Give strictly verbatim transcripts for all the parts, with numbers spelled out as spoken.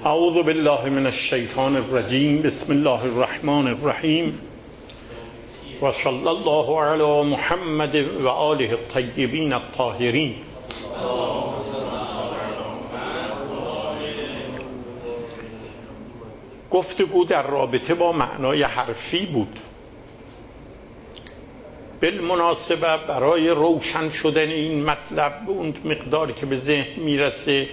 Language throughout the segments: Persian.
اعوذ بالله من الشیطان الرجیم. بسم الله الرحمن الرحیم و صلی الله علی محمد و آله الطیبین الطاهرین. گفتگو در رابطه با معنای حرفی بود. بالمناسبه برای روشن شدن این مطلب به اون مقدار که به ذهن میرسه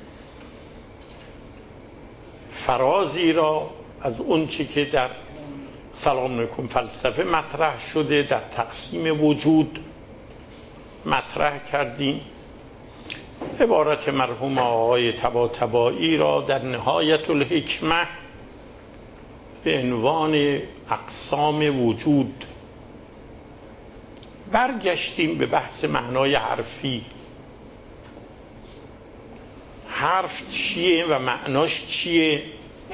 فرازی را از اون چی که در سلام علیکم فلسفه مطرح شده در تقسیم وجود مطرح کردیم. عبارت مرحوم آقای طباطبایی را در نهایت الحکمه به عنوان اقسام وجود برگشتیم به بحث معنای حرفی. حرف چیه و معناش چیه،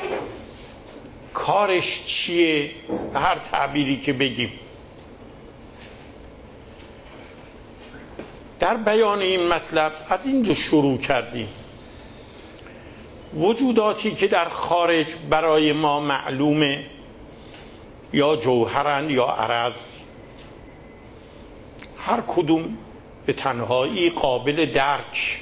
کارش چیه، به هر تعبیری که بگیم. در بیان این مطلب از اینجا شروع کردیم. وجوداتی که در خارج برای ما معلومه یا جوهرن یا عرض، هر کدوم به تنهایی قابل درک.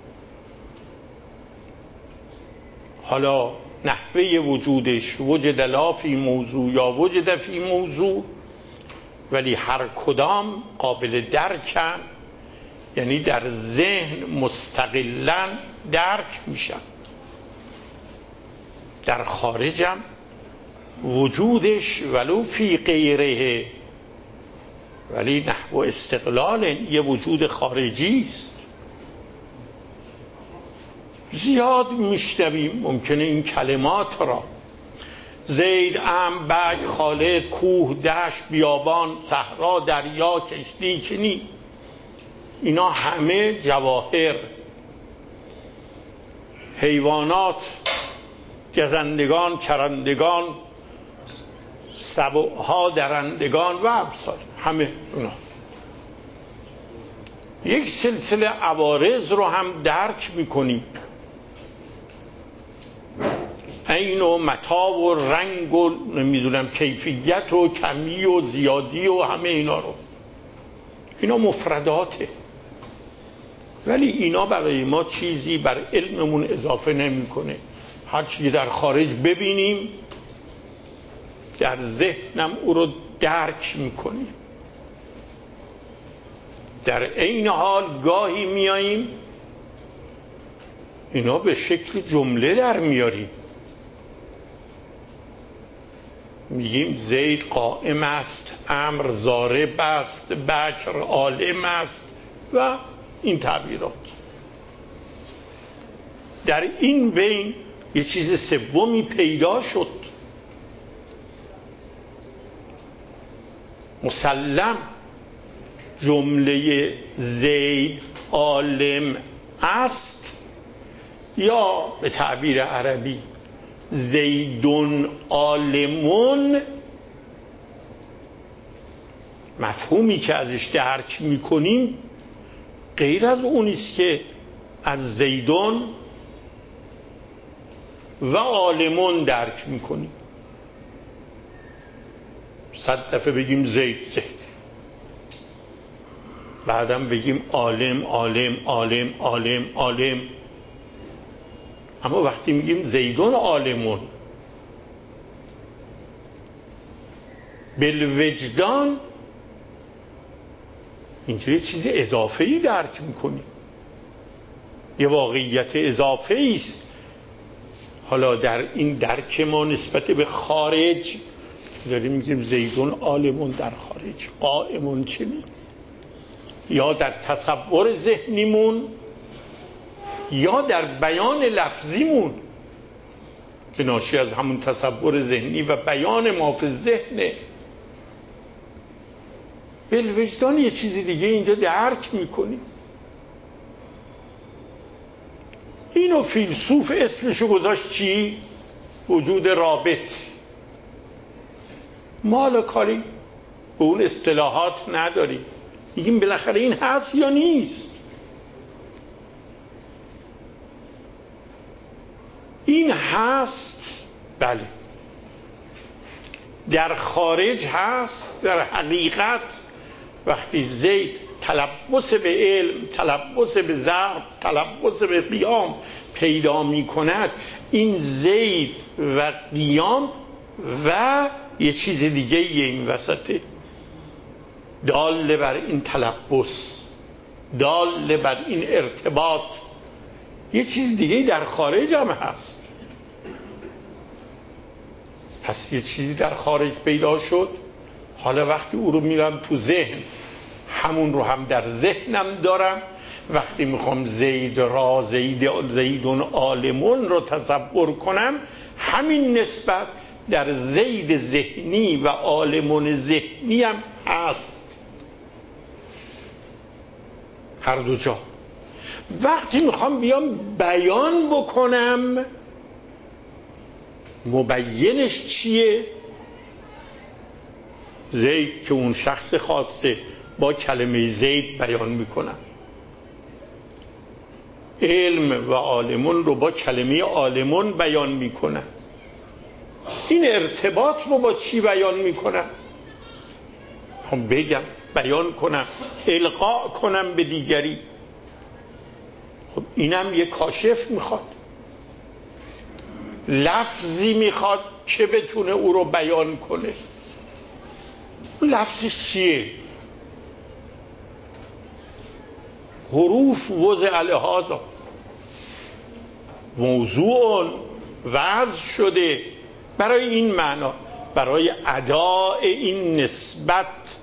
حالا نحوه وجودش وجد لا فی موضوع یا وجد فی موضوع، ولی هر کدام قابل درکن، یعنی در ذهن مستقلاً درک میشن. در خارجم وجودش ولو فی غیره، ولی نحو استقلال یه وجود خارجی است. زیاد میشنویم ممکنه این کلمات را: زید، عم، بگ، خالد، کوه، دشت، بیابان، صحرا، دریا، کشتی، چنین. اینا همه جواهر، حیوانات، گزندگان، چرندگان، سبوها، درندگان و امثال همه اونا. یک سلسله عوارض رو هم درک میکنیم، عین و متا و رنگ و نمیدونم کیفیت و کمی و زیادی و همه اینا رو. اینا مفرداته، ولی اینا برای ما چیزی بر علممون اضافه نمیکنه. هر چیزی در خارج ببینیم در ذهنم او رو درک میکنیم. در عین حال گاهی میاییم اینا به شکل جمله در میاریم، میگیم زید قائم است، امر ضارب است، بکر عالم است و این تعبیرات. در این بین یه چیز سومی پیدا شد. مسلم جمله زید عالم است، یا به تعبیر عربی زیدون عالمون، مفهومی که ازش درک میکنیم غیر از اونیست که از زیدون و عالمون درک میکنیم. صد دفعه بگیم زید زید، بعدم بگیم عالم عالم عالم عالم عالم، اما وقتی میگیم زیدون عالمون بالوجدان، اینجا یه چیز اضافه‌ای درک میکنیم، یه واقعیت اضافه‌ای است. حالا در این درک ما نسبت به خارج داریم میگیم زیدون عالمون در خارج، قائمون چنین، یا در تصور ذهنیمون یا در بیان لفظیمون که ناشی از همون تصور ذهنی و بیان ما فی ذهنه. بالوجدان یه چیزی دیگه اینجا درک میکنیم. اینو فیلسوف اسمشو گذاشت چی؟ وجود رابط. ما حالا کاری به اون اصطلاحات نداریم، میگیم بالاخره این هست یا نیست. این هست، بله، در خارج هست. در حقیقت وقتی زید تلبس به علم، تلبس به ضرب، تلبس به قیام پیدا می کند، این زید و قیام و یه چیز دیگه این وسطه دال بر این تلبس، دال بر این ارتباط، یه چیز دیگه در خارج هم هست. پس یه چیزی در خارج پیدا شد، حالا وقتی او رو میرم تو ذهن، همون رو هم در ذهنم دارم. وقتی میخوام زید را زید زیدون عالمون رو تصور کنم، همین نسبت در زید ذهنی و عالمون ذهنی هم هست، هر دو جا. وقتی میخوام بیام بیان بکنم، مبینش چیه؟ زید که اون شخص خاصه، با کلمه زید بیان میکنم. علم و عالمون رو با کلمه عالمون بیان میکنم. این ارتباط رو با چی بیان میکنم؟ خب بگم، بیان کنم، القا کنم به دیگری. خب اینم یه کاشف میخواد، لفظی میخواد که بتونه او رو بیان کنه. لفظش چیه؟ حروف وضع لهذا، موضوع وضع شده برای این معنا، برای اداء این نسبت.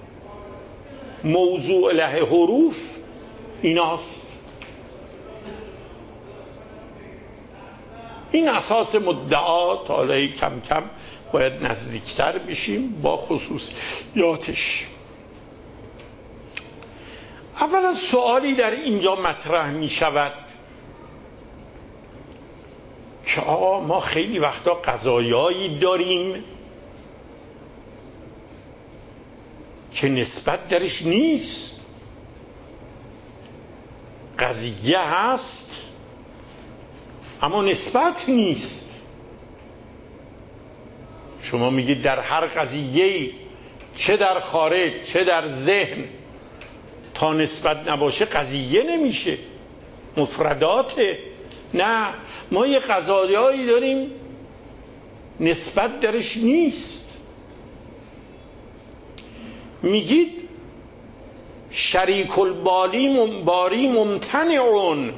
موضوع له حروف ایناست. این اساس مدعا. تا حالا کم کم باید نزدیکتر بشیم با خصوصیاتش. اولا سوالی در اینجا مطرح می شود که آقا ما خیلی وقتا قضایایی داریم که نسبت درش نیست. قضیه هست اما نسبت نیست. شما میگید در هر قضیه، چه در خارج چه در ذهن، تا نسبت نباشه قضیه نمیشه، مفرداته. نه، ما یه قضایایی داریم نسبت درش نیست. میگید شریک الباری منباری ممتنعون،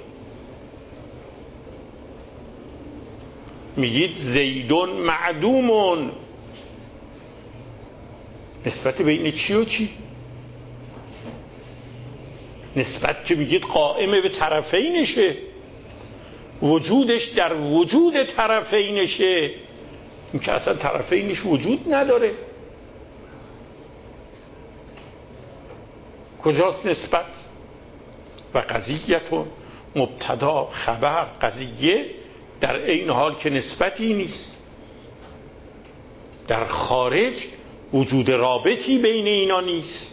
میگید زیدون معدومون. نسبت بین چی و چی؟ نسبت که میگید قائم به طرفینشه، وجودش در وجود طرفینشه. این که اصلا طرفینش وجود نداره. کجاست نسبت؟ و قضیتون مبتدا خبر، قضیه در این حال که نسبتی نیست. در خارج وجود رابطی بین اینا نیست.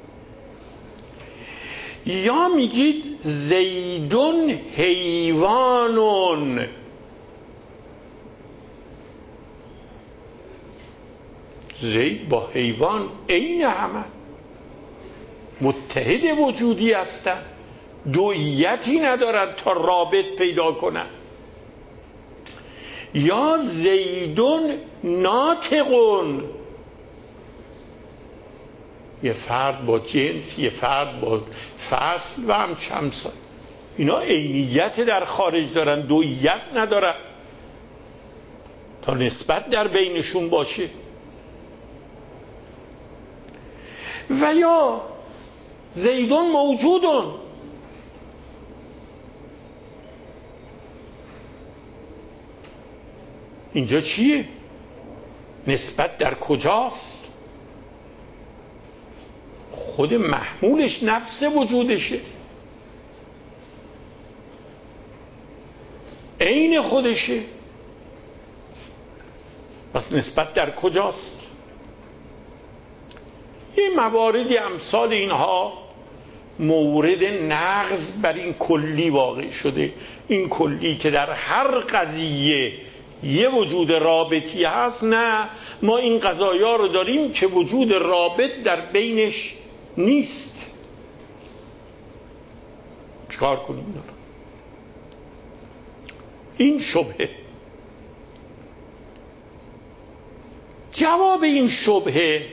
یا میگید زیدون حیوانون، زید با حیوان عین همه، متحد وجودی هستن، دویتی ندارن تا رابط پیدا کنن. یا زیدون ناطقون، یه فرد با جنس، یه فرد با فصل و هم چمسان. اینا عینیت در خارج دارن، دویت ندارن تا نسبت در بینشون باشه. و یا زیدون موجودون، اینجا چیه؟ نسبت در کجاست؟ خود محمولش نفس وجودشه، عین خودشه. پس نسبت در کجاست؟ یه مواردی امثال اینها مورد نقض بر این کلی واقع شده. این کلی که در هر قضیه یه وجود رابطی هست، نه ما این قضایا رو داریم که وجود رابط در بینش نیست. چیکار کنیم؟ این شبهه. جواب این شبهه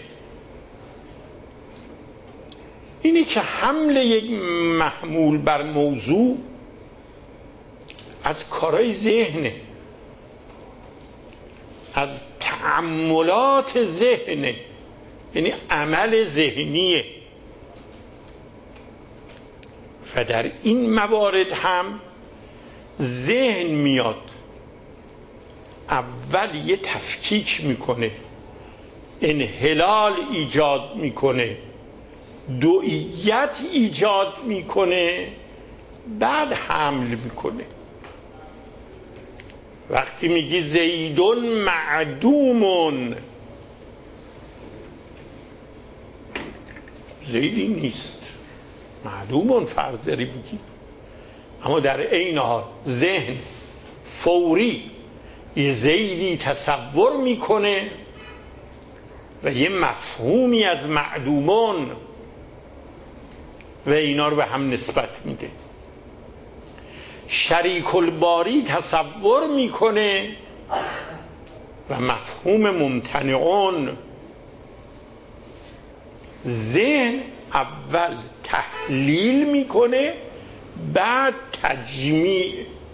اینی که حمل یک محمول بر موضوع از کارهای ذهنه، از تأملات ذهنه، یعنی عمل ذهنیه. و در این موارد هم ذهن میاد اول یه تفکیک میکنه، انحلال ایجاد میکنه، دوئیت ایجاد میکنه، بعد حمل میکنه. وقتی میگی زیدون معدومون، زیدی نیست، معدومون فرض داری بگی، اما در عین حال ذهن فوری یه زیدی تصور میکنه و یه مفهومی از معدومون و اینا رو به هم نسبت میده. شریک الباری تصور میکنه و مفهوم ممتنعون. ذهن اول تحلیل میکنه بعد تجمیع.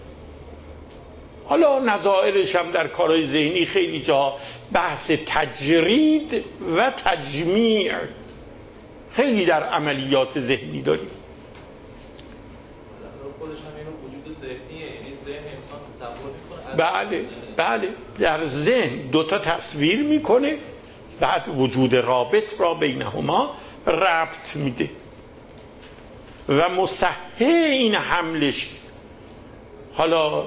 حالا نظائرش هم در کارهای ذهنی خیلی جا بحث تجرید و تجمیع خیلی در عملیات ذهنی داریم. خودش هم اینو وجود ذهنیه، یعنی ذهن انسان تصور میکنه. بله بله، در ذهن دوتا تصویر میکنه، بعد وجود رابط را بینهما ربط میده و مصحح این حملش. حالا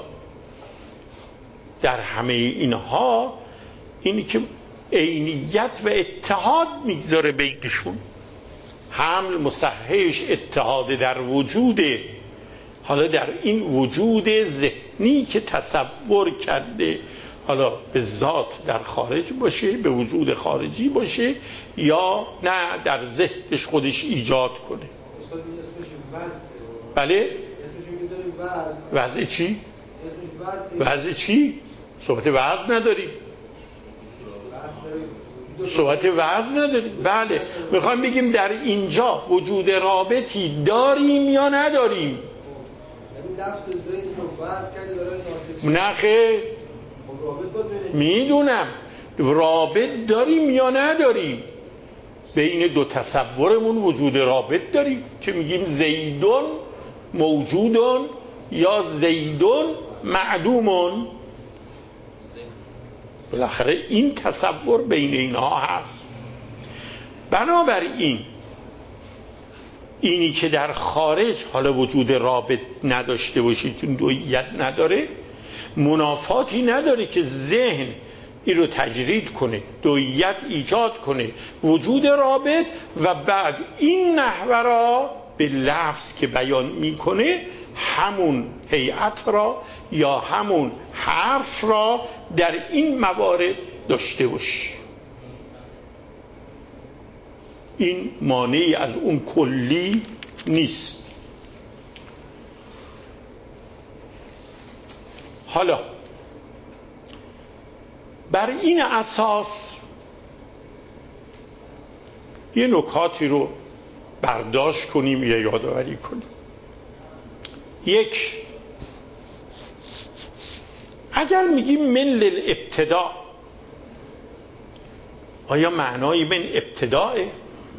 در همه اینها اینی که عینیت و اتحاد میگذاره بینشون. حمل مصححش اتحاد در وجوده. حالا در این وجود ذهنی که تصور کرده، حالا به ذات در خارج باشه، به وجود خارجی باشه، یا نه در ذهنش خودش ایجاد کنه. استاد این اسمش وضع. بله؟ اسمش میذاری وضع. وضع چی؟ اسمش وضع. وضع چی؟ صحبت وضع نداریم. صحبت وضع نداریم. بله، میخوایم بگیم در اینجا وجود رابطی داریم یا نداریم. یعنی لفظ زید رو وضع کردی برای ناطق. نه خیر، میدونم رابط داریم یا نداریم. بین دو تصورمون وجود رابط داریم که میگیم زیدون موجودون یا زیدون معدومون. بالاخره این تصور بین اینها هست. بنابراین اینی که در خارج حالا وجود رابط نداشته باشه چون دوئیت نداره، منافاتی نداره که ذهن این رو تجرید کنه، دوئیت ایجاد کنه، وجود رابط، و بعد این نحوه را به لفظ که بیان میکنه همون هیئت را یا همون حرف را در این موارد داشته باشه. این مانعی از اون کلی نیست. حالا بر این اساس یه نکاتی رو برداشت کنیم یا یادآوری کنیم. یک، اگر میگیم من للابتداء، آیا معنای من ابتداءه؟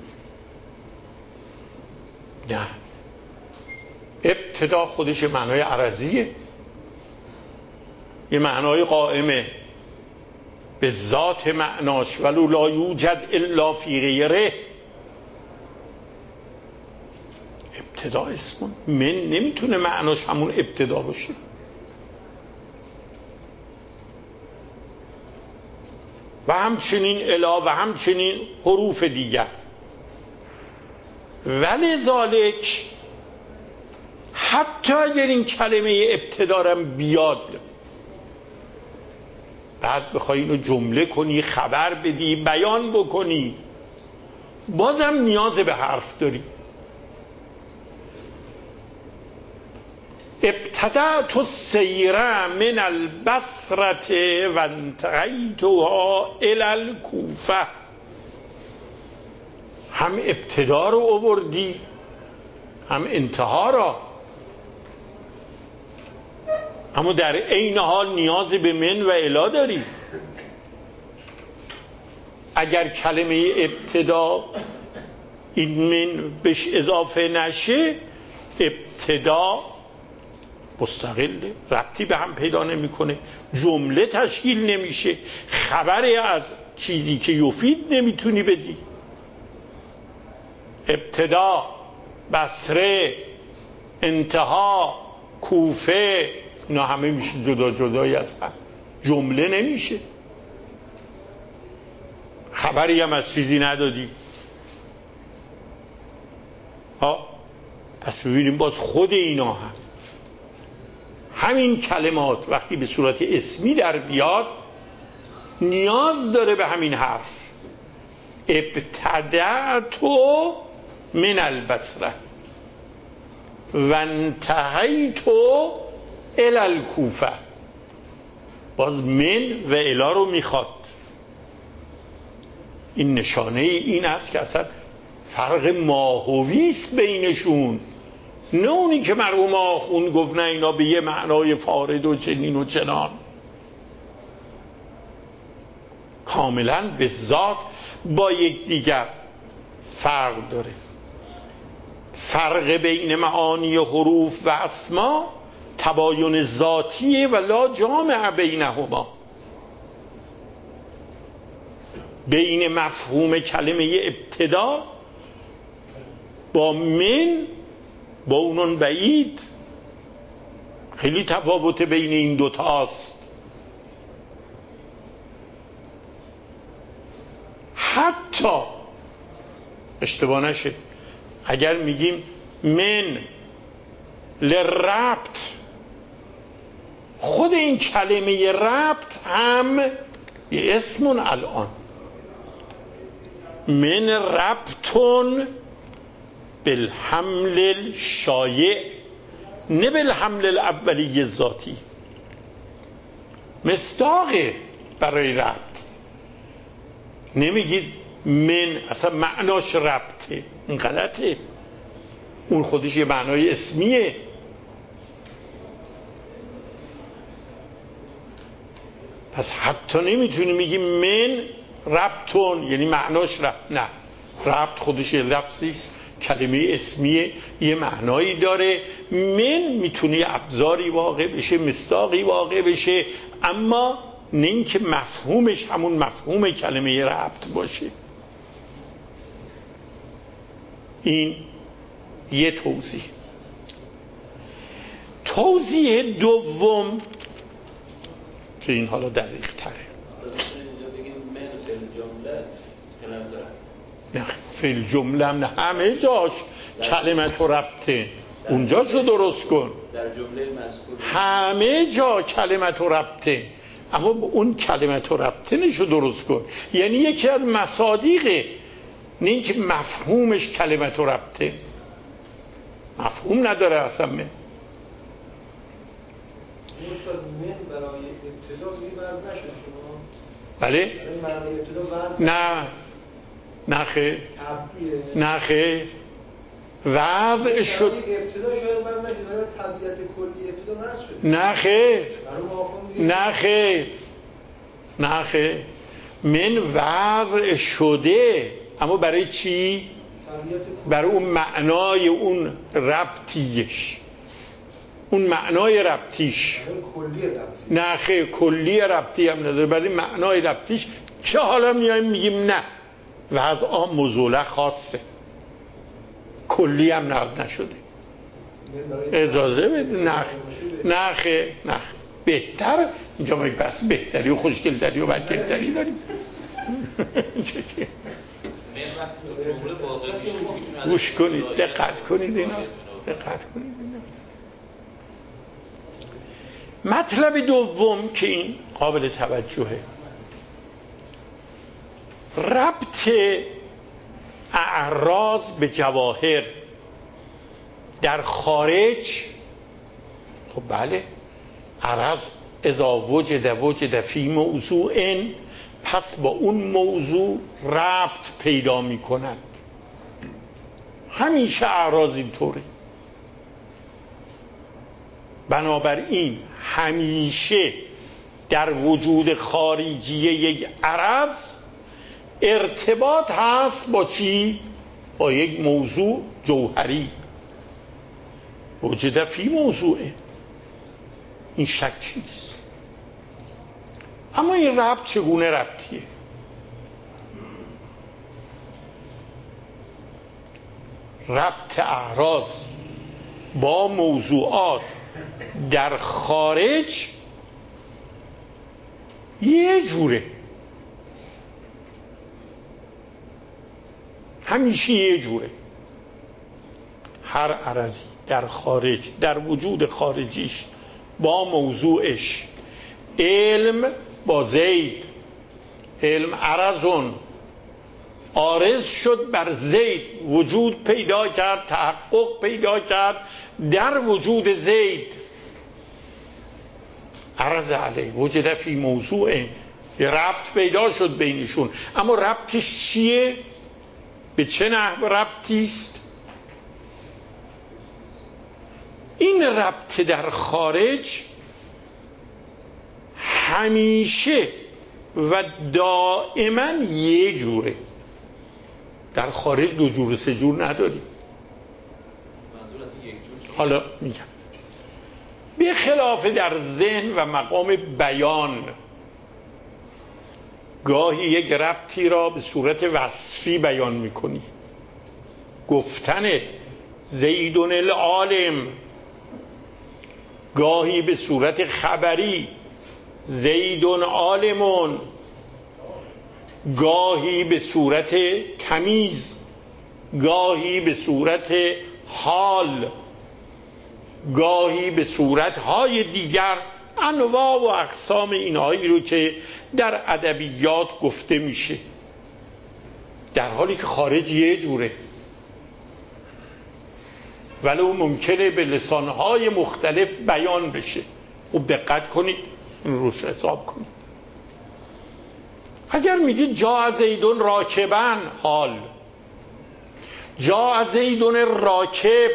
نه، ابتدا خودش معنای عرضیه، یه معنای قائمه به ذات معناش، ولو لا یوجد الا فی غیره. ابتدا اسمون من نمیتونه معناش همون ابتدا باشه. و همچنین الا و همچنین حروف دیگر. ولذالک حتی اگر این کلمه ابتدارم بیاد بعد بخوای اینو جمله کنی، خبر بدی، بیان بکنی، بازم نیاز به حرف داری. ابتدأت السیر من البصره و انتهیتها الی الکوفه. هم ابتدا رو آوردی هم انتها را، اما در عین حال نیاز به من و الی داری. اگر کلمه ابتدا این من بهش اضافه نشه، ابتدا مستقله، ربطی به هم پیدا نمیکنه، جمله تشکیل نمیشه، خبری از چیزی که یفید نمیتونی بدی. ابتدا، بصره، انتها، کوفه، اینا همه میشه جدا جدایی از هم، جمله نمیشه. خبری هم از چیزی ندادی. ها پس ببینیم باز خود اینا هم همین کلمات وقتی به صورت اسمی در بیاد نیاز داره به همین حرف. ابتدأت من البصره و انتهیت الی الکوفه. باز من و الی رو میخواد. این نشانه این است که اصلا فرق ماهوی است بینشون، نه اونی که مرحوم آخوند گفت نه اینا به یه معنای فارد و چنین و چنان. کاملا به ذات با یک دیگر فرق داره. فرق بین معانی حروف و اسما تباین ذاتیه و لا جامع بینهما. بین مفهوم کلمه ابتدا با من با اونون بعید خیلی تفاوت بین این دوتاست. حتی اشتباه نشه اگر میگیم من لربط، خود این کلمه ربط هم یه اسمون الان من ربطون بالحمل الشایع نه بالحمل الاولی ذاتی. مصداقه برای ربط. نمیگید من اصلا معناش ربطه، این غلطه، اون خودش یه معنای اسمیه. پس حتی نمیتونی میگی من ربطون یعنی معناش ربط. نه، ربط خودش یه لفظی است، کلمه اسمیه، یه معنایی داره. من میتونه ابزاری واقع بشه، مصداقی واقع بشه، اما نه اینکه مفهومش همون مفهوم کلمه ربط باشه. این یه توضیح. توضیح دوم که این حالا دقیق تره. نه فیل جمله هم نه، همه جاش کلمت و ربطه، اونجاشو درست کن. در جمله مذکور همه جا کلمت و ربطه، اما اون کلمت و ربطه نشو درست کن. یعنی یکی از مصادیقه، نه اینکه مفهومش کلمت و ربطه، مفهوم نداره اصلا. من استاد من برای ابتدا دیگه وزن نشد شما؟ بله؟ برای ابتدا وزن نه نه خیر، طبیعیه. نه خیر، وضع شد. ابتدا شاید وزن نشد، برای طبیعت کلی ابتدا وزن شد. نه خیر، برای آخوند دیگه نه خیر، نه خیر، من وضع شده، اما برای چی؟ طبیعت کلی. برای اون معنای اون ربطیش، اون معنای ربطیش. برای کلی ربطی. نه خیر، کلی ربطی هم نداره، برای معنای ربطیش. چه حالا میایم میگیم نه و از آن مزوله خاصه، کلی هم نقل نشده. اجازه بده. نه نه خیر، نه خیر، بهتر اینجا ما یک بحث بهتری و خوشگلتری و بدگلتری داریم. من گوش کنید، دقت کنید اینا، دقت کنید اینا. مطلب دوم که این قابل توجهه، ربط اعراض به جواهر در خارج. خب بله، عرض اذا وجد وجد فی موضوع، پس با اون موضوع ربط پیدا می کند. همیشه اعراض اینطوره. بنابراین همیشه در وجود خارجی یک عرض ارتباط هست با چی؟ با یک موضوع جوهری. وجد فی موضوعه، این شکی نیست. اما این ربط چگونه ربطیه؟ ربط اعراض با موضوعات در خارج یه جوره، همیشه یه جوره. هر عرضی در خارج، در وجود خارجیش با موضوعش، علم با زید، علم عرضون عارض شد بر زید، وجود پیدا کرد، تحقق پیدا کرد در وجود زید، عرض علیه وجد فی موضوع، یه ربط پیدا شد بینشون. اما ربطش چیه؟ به چه نحو ربطی است؟ این ربط در خارج همیشه و دائما یه جوره. در خارج دو جور سه جور نداریم. حالا میگم به خلاف در ذهن و مقام بیان، گاهی یک ربطی را به صورت وصفی بیان میکنی، گفتنت زیدون العالم، گاهی به صورت خبری زیدون عالمون، گاهی به صورت تمیز، گاهی به صورت حال، گاهی به صورتهای دیگر، انواع و اقسام اینهایی رو که در ادبیات گفته میشه، در حالی که خارج یه جوره، ولو ممکنه به لسانهای مختلف بیان بشه. خوب دقت کنید، این روش حساب کنید. اگر میگید جا زیدون راکبن، حال، جا زیدون راکب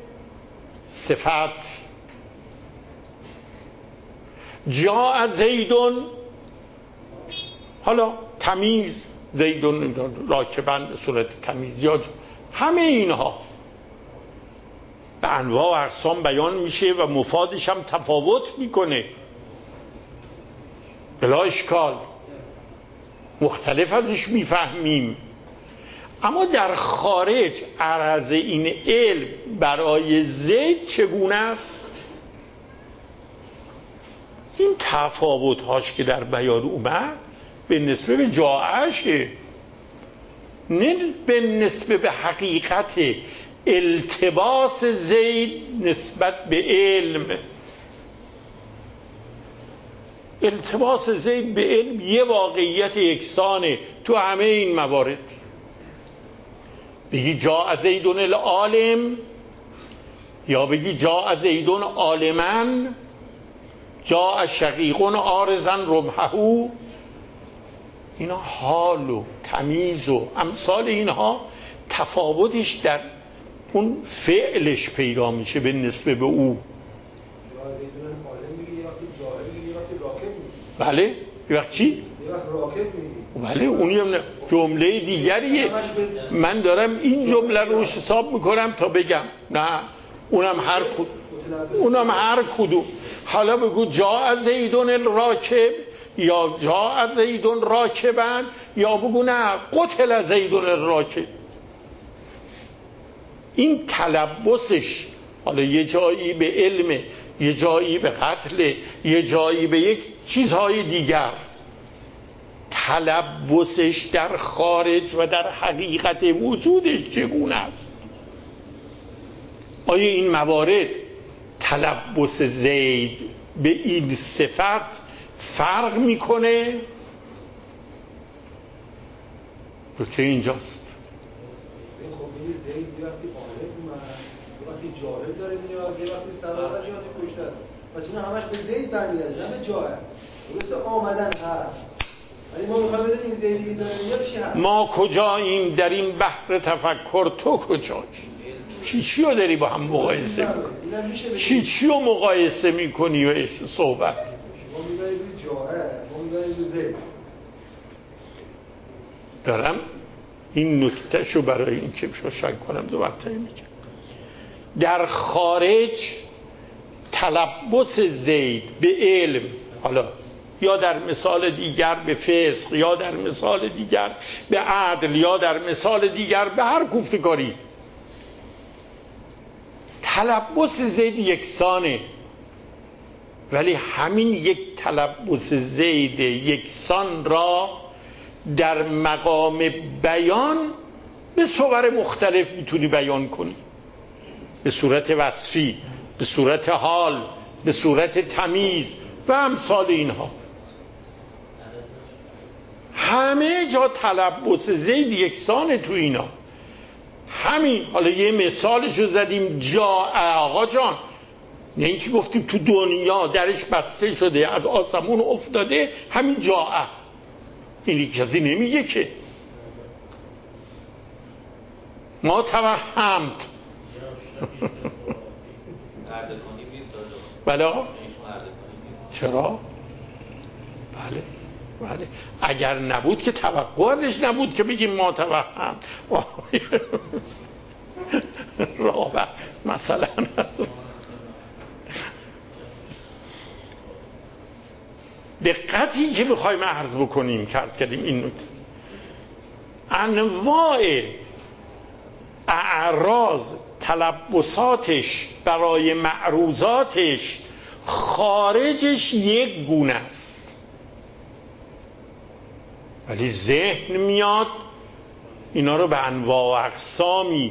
صفت، جا زیدون حالا تمیز، زیدون راکبن به صورت تمیز، یا همه اینها به انواع و اقسام بیان میشه و مفادش هم تفاوت میکنه، بلا اشکال، مختلف ازش میفهمیم. اما در خارج عرض این علم برای زید چگونه است؟ این تفاوت هاش که در بیان اومد به نسبه به جاعشه، نه به نسبه به حقیقت التباس زید نسبت به علم. التباس زید به علم یه واقعیت یکسانه تو همه این موارد. بگی جا زیدون العالم، یا بگی جا زیدون عالمن، جا شقیقون آرزن ربحهو، اینا حال و تمیز و امثال اینها تفاوتش در اون فعلش پیدا میشه به نسبه به او. بله، یه وقت چی؟ بله، اون یه جمله دیگریه. من دارم این جمله رو حساب میکنم تا بگم نه اونم هر کدوم، اونم هر کدوم. حالا بگو جا زیدون الراکب، یا جا زیدون راکبن، یا بگو نه قتل زیدون الراکب. این تلبسش حالا یه جایی به علم، یه جایی به قتل، یه جایی به یک چیزهای دیگر، تلبسش در خارج و در حقیقت وجودش چگونه است؟ آیا این موارد تلبس زید به این صفت فرق میکنه؟ نکته اینجاست. خب این زید یه وقتی عالم اومد، یه وقتی جاهل داره میاد، یه وقتی سوار از یه وقتی کشته. پس اینا همش به زید برمیگرده نه به جاهل. درسته آمدن هست، ولی ما میخوایم بدونیم این زیدی داره میاد چی هست. ما کجاییم در این بحر تفکر، تو کجایی؟ چی چی رو داری با هم مقایسه میکنی؟ چی چی رو مقایسه میکنی و صحبت؟ ما میبریم روی جاهل، ما میبریم روی زید. دارم این نکته شو برای این که شاید کنم دو مرتبه میگم. در خارج تلبس زید به علم، حالا یا در مثال دیگر به فسق، یا در مثال دیگر به عدل، یا در مثال دیگر به هر کوفتکاری، تلبس زید یکسانه، ولی همین یک تلبس زید یکسان را در مقام بیان به صور مختلف میتونی بیان کنی، به صورت وصفی، به صورت حال، به صورت تمیز و امثال اینها. همه جا تلبس زید یکسانه تو اینا. همین حالا یه مثالشو زدیم، جا آقا جان، نه اینکه گفتیم تو دنیا درش بسته شده از آسمون افتاده، همین جا اینی کسی نمیگه که ما توهمت بله چرا؟ بله بله اگر نبود که توقع ازش نبود که بگیم ما توهم رابع مثلا. دقتی که میخوایم عرض بکنیم که عرض کردیم این نکته، انواع اعراض تلبساتش برای معروضاتش خارجش یک گونه است، ولی ذهن میاد اینا رو به انواع و اقسامی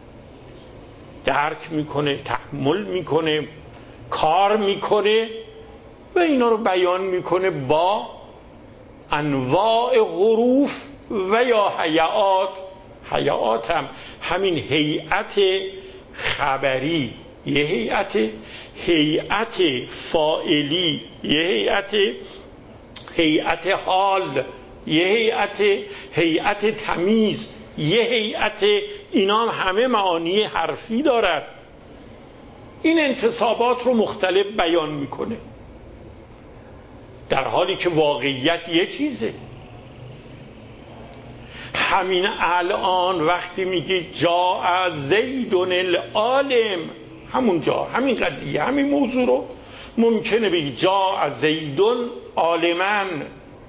درک میکنه، تحمل میکنه، کار میکنه و اینا رو بیان میکنه با انواع حروف و یا هیئات. هیئات هم همین هیئت خبری یه هیئت، هیئت فاعلی یه هیئت، هیئت حال یه هیئت، هیئت تمیز یه هیئت. اینا هم همه معانی حرفی دارد. این انتصابات رو مختلف بیان میکنه، در حالی که واقعیت یه چیزه. همین الان وقتی میگی جاء زیدون العالم، همون جا همین قضیه همین موضوع رو ممکنه بگی جاء زیدون عالمن،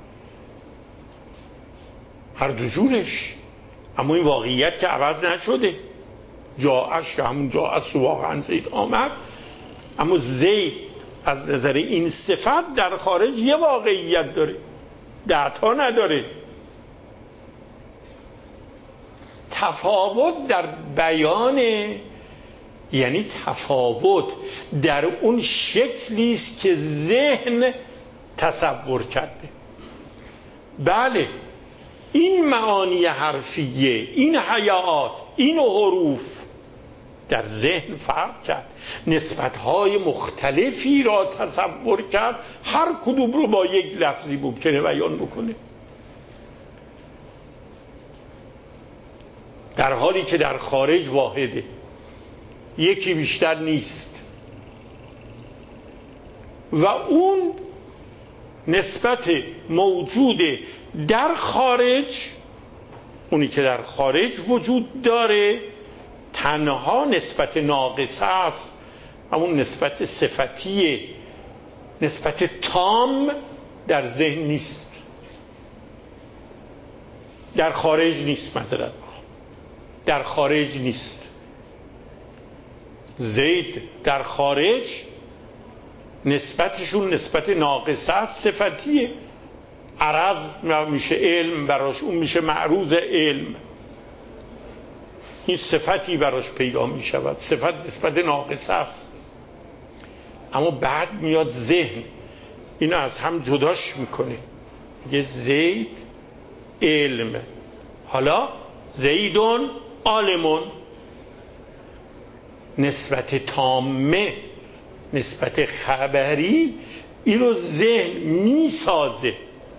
هر دو جورش، اما این واقعیت که عوض نشده. جاءش که همون جاء واقعا زید آمد، اما زید از نظر این صفت در خارج یه واقعیت داره، دهتا نداره. تفاوت در بیان یعنی تفاوت در اون شکلی است که ذهن تصور کرده. بله این معانی حرفیه، این حیات، این حروف در ذهن فرق کرد، نسبت‌های مختلفی را تصور کرد، هر کدوم رو با یک لفظی ممکنه بیان بکنه، در حالی که در خارج واحده، یکی بیشتر نیست. و اون نسبت موجود در خارج، اونی که در خارج وجود داره، تنها نسبت ناقصه است، همون نسبت صفتیه، نسبت تام در ذهن نیست، در خارج نیست. معذرت بخوام، در خارج نیست. زید در خارج نسبتشون نسبت ناقصه است، صفتیه، عرض میشه علم براش، اون میشه معروض علم. این صفتی براش پیدا میشود، صفت نسبت ناقص است. اما بعد میاد ذهن اینو از هم جداش میکنه، میگه زید علم. حالا زیدون عالمون، نسبت تامه، نسبت خبری، این رو ذهن میسازه.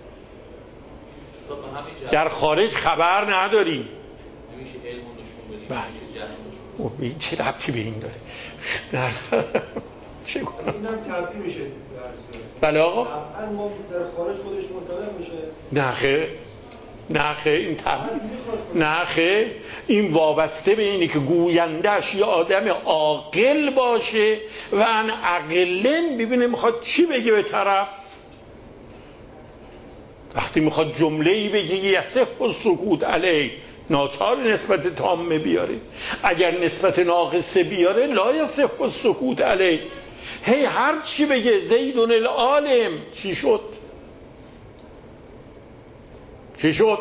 در خارج خبر نداریم. نمیشه علم رو نشون بدیم، نمیشه جهل رو نشون بدیم. این چه ربطی به این داره؟ نه چه کنم؟ اینم تبعی میشه. بله آقا؟ طبعا ما در خارج خودش منطبق میشه. نه خیر، نه خیر، این تبعی، نه خیر، این وابسته به اینه که گویندش یه آدم عاقل باشه و ان عقلن ببینه میخواد چی بگه به طرف. وقتی میخواد جمله‌ای بگه یصح السکوت علیه، ناچار نسبت تامه بیاره. اگر نسبت ناقصه بیاره لا یصح السکوت علیه. هی هر چی بگه زیدون العالم، چی شد؟ چی شد؟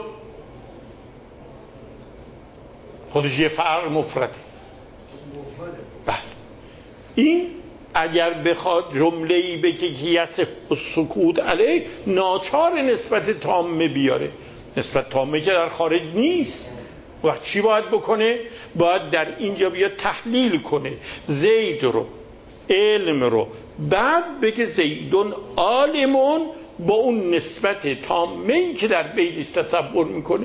خودش یه فرق مفرده. بله این اگر بخواد جمله‌ای بگه که یصح السکوت علیه، ناچار نسبت تامه بیاره. نسبت تامه که در خارج نیست. وقت چی باید بکنه؟ باید در اینجا بیا تحلیل کنه زید رو، علم رو، بعد بگه زیدون عالمون با اون نسبت تامه‌ای که در بیتش تصور میکنه.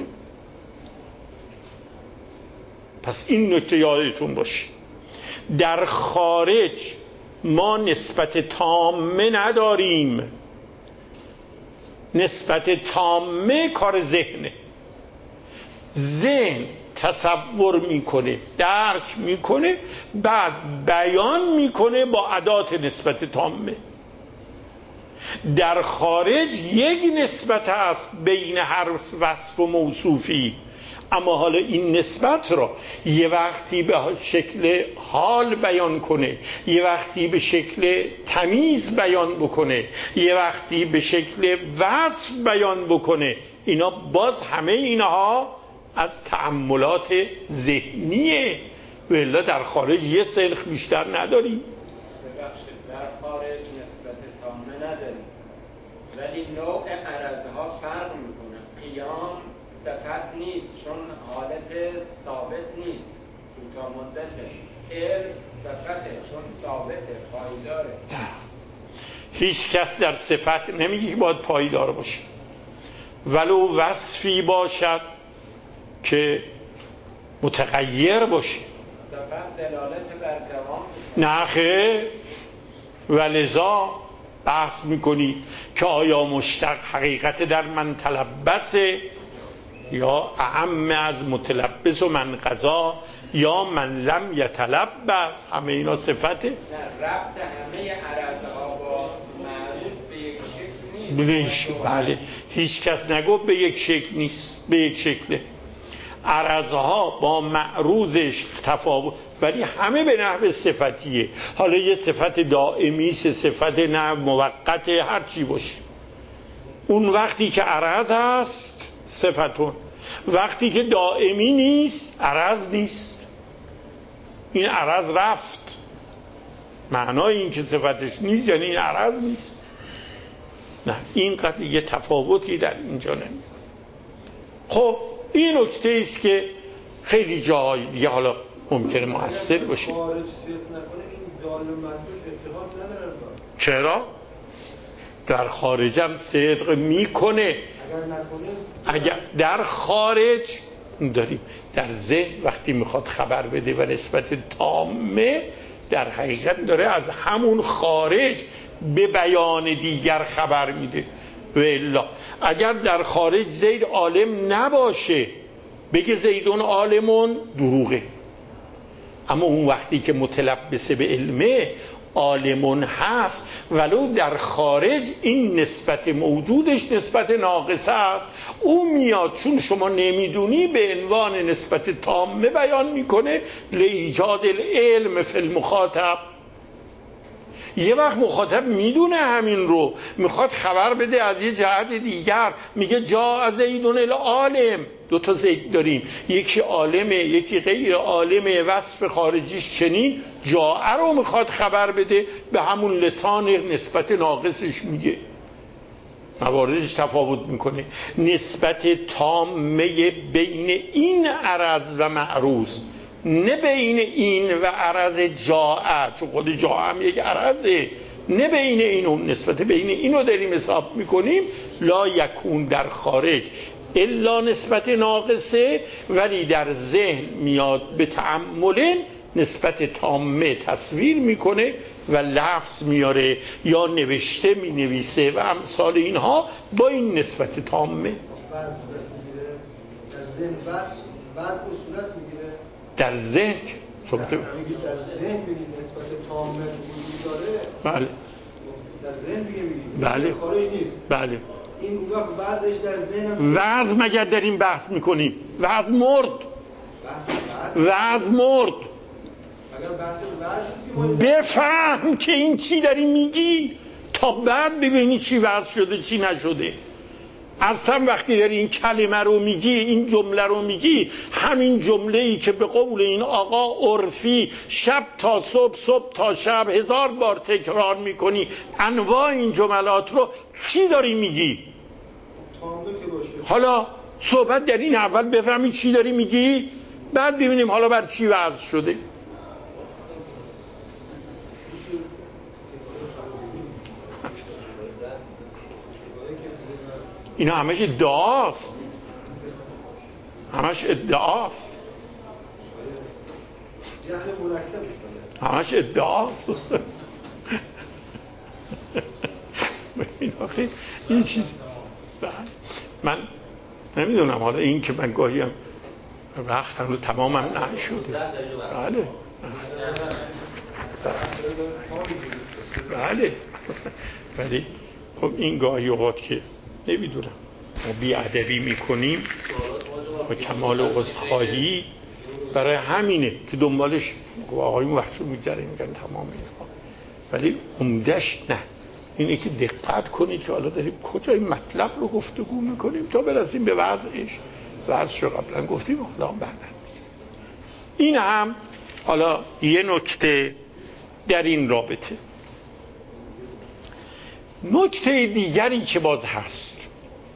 پس این نکته یادتون باشه، در خارج ما نسبت تامه نداریم. نسبت تامه کار ذهنه. ذهن تصور میکنه، درک میکنه، بعد بیان میکنه با ادات نسبت تامه. در خارج یک نسبت است بین هر وصف و موصوفی، اما حالا این نسبت را یه وقتی به شکل حال بیان کنه، یه وقتی به شکل تمیز بیان بکنه، یه وقتی به شکل وصف بیان بکنه، اینا باز همه اینها از تأملات ذهنیه. ولی در خارج یه سلخ بیشتر نداریم. در خارج نسبت تامه نداریم، ولی نوع عرضها فرق میکنه. قیام صفت نیست چون حالت ثابت نیست، کوتاه مدته. علم صفته چون ثابته، پایداره. هیچ کس در صفت نمیگه که باید پایدار باشه، ولو وصفی باشد که متغیر باشه. صفت دلالت بر دوام نه خیر، ولذا بحث میکنی که آیا مشتق حقیقت در من تلبسه یا اعم از متلبس و من قضا یا من لم یتلبس، همه اینا صفته. نه، ربط همه عرضها با معروض به یک شکل نیست. بله، هیچ کس نگو به یک شکل نیست، به یک شکله. عرضها با معروضش تفاوت، ولی همه به نحو صفتیه. حالا یه صفت دائمی، صفت نه موقت، هر چی باشه. اون وقتی که عرض هست صفتون، وقتی که دائمی نیست عرض نیست. این عرض رفت، معنای این که صفتش نیست یعنی این عرض نیست. نه، این قضیه تفاوتی در اینجا نمی‌کنه. خب این نکته است که خیلی جای دیگه حالا ممکنه مؤثر باشه. خارج صدق نکنه این دال و مدلول اتحاد ندارن. چرا؟ در خارجم صدق میکنه. اگر نکنه، اگر در خارج داریم، در ذهن وقتی میخواد خبر بده و نسبت تامه، در حقیقت داره از همون خارج به بیان دیگر خبر میده. و الا اگر در خارج زید عالم نباشه بگه زیدون عالمون، دروغه. اما اون وقتی که متلبسه به علمه، عالمون هست، ولو در خارج این نسبت موجودش نسبت ناقصه است، او میاد چون شما نمیدونی به عنوان نسبت تامه بیان میکنه لایجاد العلم فی المخاطب. یه وقت مخاطب میدونه همین رو، میخواد خبر بده از یه جهت دیگر، میگه جا از زیدون العالم. دو تا زید داریم، یکی عالمه یکی غیر عالمه، وصف خارجیش چنین، جا رو میخواد خبر بده، به همون لسان نسبت ناقصش میگه، مواردش تفاوت میکنه. نسبت تامه بین این عرض و معروض، نه بین این و عرض جاء، چون خود جاء هم یک عرضه، نه بین اینو، نسبت بین اینو داریم حساب میکنیم. لا یکون در خارج الا نسبت ناقصه، ولی در ذهن میاد به تأمل نسبت تامه تصویر میکنه و لفظ میاره یا نوشته مینویسه و امثال اینها با این نسبت تامه. در ذهن بس بس صورت میگیره، در ذهن صورت در ذهن میگید نسبت تامه وجود داره. بله در ذهن دیگه میگید، بله خارج نیست. بله این وقت بعضش در ذهنم. وضع مگر داریم بحث میکنیم؟ وضع مرد، وضع مرد. اگر بحث وضع نیست که بفهم که این چی داری میگی تا بعد ببینی چی وضع شده چی نشده. اصلا وقتی داری این کلمه رو میگی، این جمله رو میگی، همین جمله ای که به قول این آقا عرفی شب تا صبح صبح تا شب هزار بار تکرار میکنی، انواع این جملات رو چی داری میگی؟ حالا صحبت در این اول بفهمی چی داری میگی، بعد ببینیم حالا بر چی وضع شده. اینا همش ادعاست، همش ادعاست، همش ادعاست. این چیز من نمیدونم، حالا این که من گاهی هم وقت هنوز تمام هم نشده. بله بله ولی خب این گاهی اوقات که نمیدونم ما بی‌ادبی میکنیم با کمال عذرخواهی، برای همینه که دنبالش آقایون وقت رو میگذره میگن تمام اینها، ولی عمدش نه، اینه که دقت کنید که حالا داریم کجای مطلب رو گفتگو میکنیم تا برسیم به وضعش. وضعش رو قبلا گفتیم، حالا هم بعدن. این هم حالا یه نکته در این رابطه. نکته دیگری که باز هست،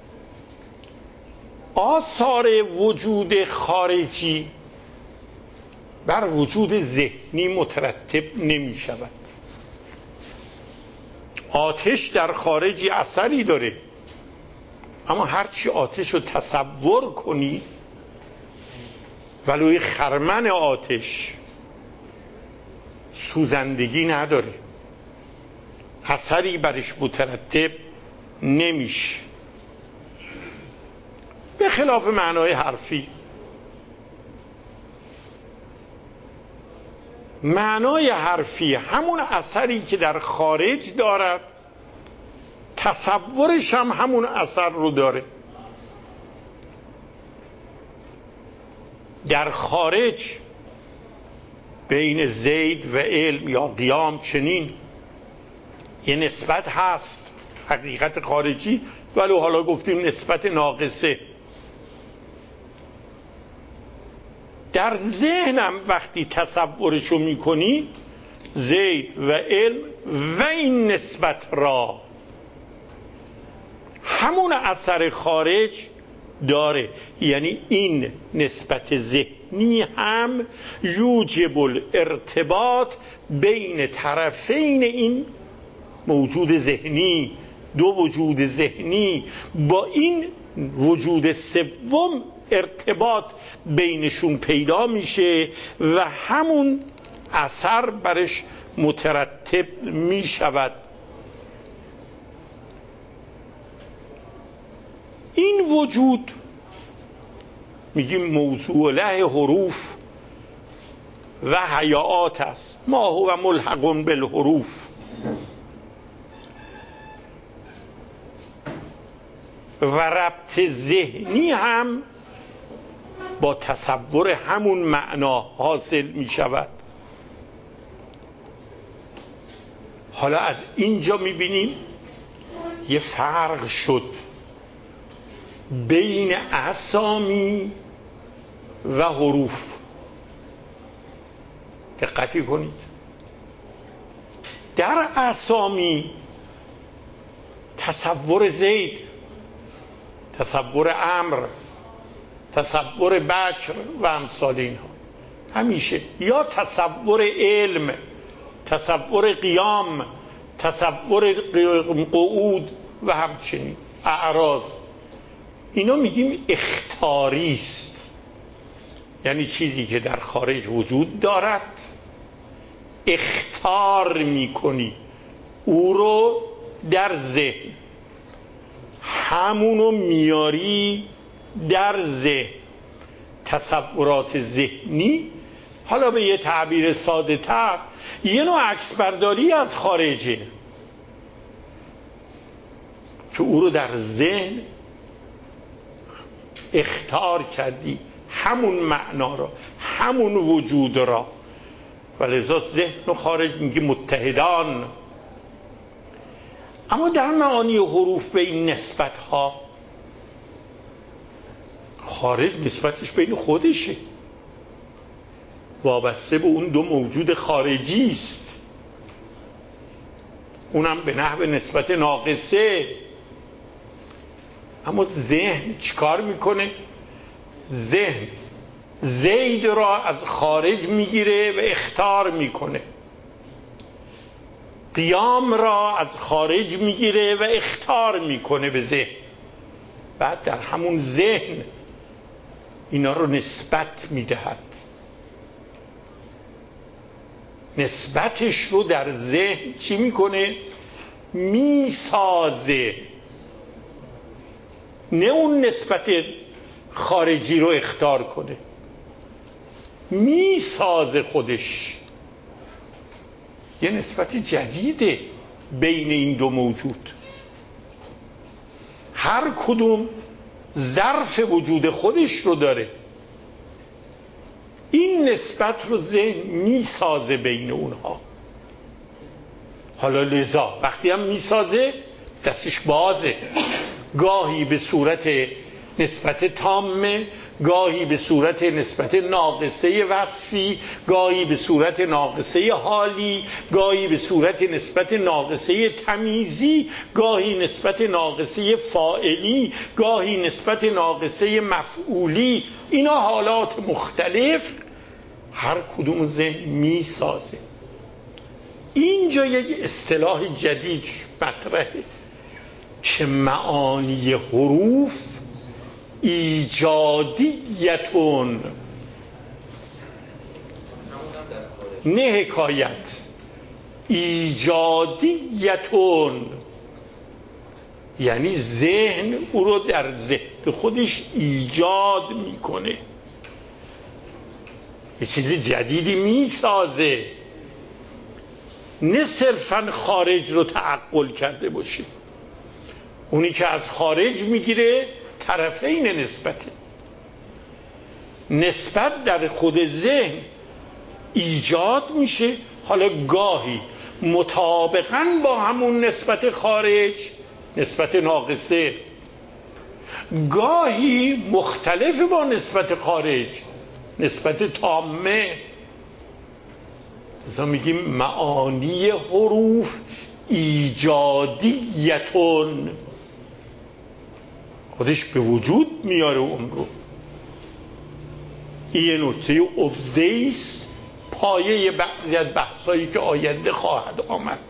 آثار وجود خارجی بر وجود ذهنی مترتب نمی شود. آتش در خارجی اثری داره، اما هرچی آتش رو تصور کنی، ولوی خرمن آتش سوزندگی نداره، اثری برش مترتب نمیشه، به خلاف معنای حرفی. معنای حرفی همون اثری که در خارج دارد، تصورش هم همون اثر رو داره. در خارج بین زید و علم یا قیام چنین یه نسبت هست، حقیقت خارجی، ولی حالا گفتیم نسبت ناقصه. در ذهنم وقتی تصورشو میکنی، زید و علم و این نسبت را همون اثر خارج داره، یعنی این نسبت ذهنی هم یوجب الارتباط بین طرفین این موجود ذهنی، دو وجود ذهنی، با این وجود سوم ارتباط بینشون پیدا میشه و همون اثر برش مترتب میشود. این وجود میگیم موضوع له حروف و حیات است، ما هو ملحق بالحروف. و ربط ذهنی هم با تصور همون معنا حاصل می شود. حالا از اینجا میبینیم یه فرق شد بین اسامی و حروف. دقت کنید، در اسامی تصور زید، تصور امر، تصور بکر و امثال اینها همیشه، یا تصور علم، تصور قیام، تصور قعود و همچنین اعراض، اینا میگیم اخطاری است، یعنی چیزی که در خارج وجود دارد اخطار میکنی او رو در ذهن، همونو میاری در ذهن. تصورات ذهنی، حالا به یه تعبیر ساده تر، یه نوع عکس برداری از خارجه که او رو در ذهن اخطار کردی، همون معنا را، همون وجود را، و لذا ذهن و خارج میگه متحدان. اما در معانی حروف به این نسبت ها، خارج نسبتش بین خودشه، وابسته به اون دو موجود خارجی است، اونم به نحو نسبت ناقصه. اما ذهن چیکار میکنه؟ ذهن زید را از خارج میگیره و اخطار میکنه، قیام را از خارج میگیره و اخطار میکنه به ذهن، بعد در همون ذهن اینا رو نسبت میدهد، نسبتش رو در ذهن چی میکنه؟ میسازه، نه اون نسبت خارجی رو اخطار کنه، میسازه خودش. یه نسبت جدیده بین این دو موجود، هر کدوم ظرف وجود خودش رو داره، این نسبت رو ذهن میسازه بین اونها. حالا لذا وقتی هم میسازه دستش بازه، گاهی به صورت نسبت تامه، گاهی به صورت نسبت ناقصه وصفی، گاهی به صورت ناقصه حالی، گاهی به صورت نسبت ناقصه تمیزی، گاهی نسبت ناقصه فاعلی، گاهی نسبت ناقصه مفعولی. اینا حالات مختلف، هر کدوم ذهن می-سازه. اینجا یک اصطلاح جدید مطرحه که معانی حروف ایجادیتون، نه حکایت، ایجادیتون، یعنی ذهن او رو در ذهن خودش ایجاد میکنه، یه چیز جدیدی میسازه، نه صرفاً خارج رو تعقل کرده باشه. اونی که از خارج میگیره طرفین نسبته، نسبت در خود ذهن ایجاد میشه، حالا گاهی مطابقاً با همون نسبت خارج، نسبت ناقصه، گاهی مختلف با نسبت خارج، نسبت تامه. مثلا میگیم معانی حروف ایجادیتون، خودش به وجود میاره اون رو. این یه نکته عبده‌ای است، پایه بعضی از بحثایی که آینده خواهد آمد.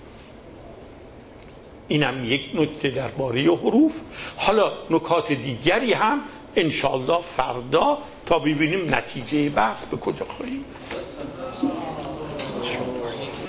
اینم یک نکته درباره حروف. حالا نکات دیگری هم انشالله فردا تا ببینیم نتیجه بحث به کجا خواهیم رسید.